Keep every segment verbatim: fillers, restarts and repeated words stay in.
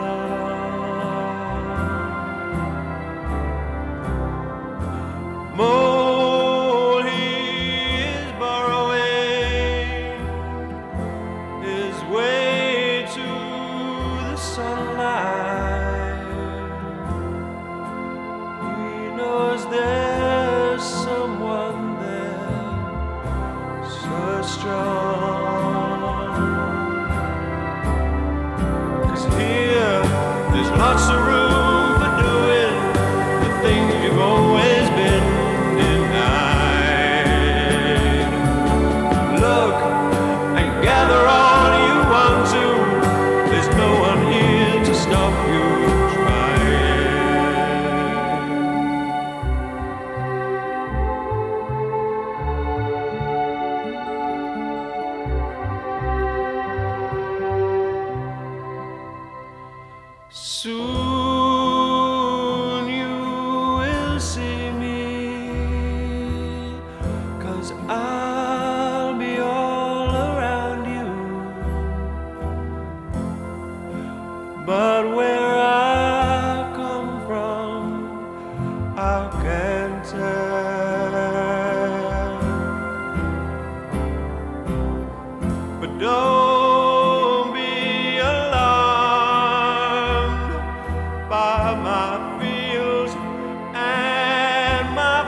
More he is borrowing his way to the sunlight. He knows there's someone there so strong. 'Cause here there's lots of room for doing the things you've always been denied. Look and gather all you want to. There's no one here to stop you soon you will see me, 'cause I'll be all around you. But where I come from, I can't tell. But don't be alarmed by my fields and my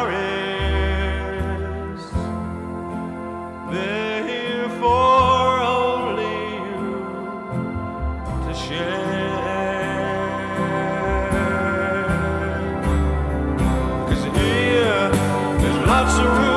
forests. They're here for only you to share. 'Cause here there's lots of room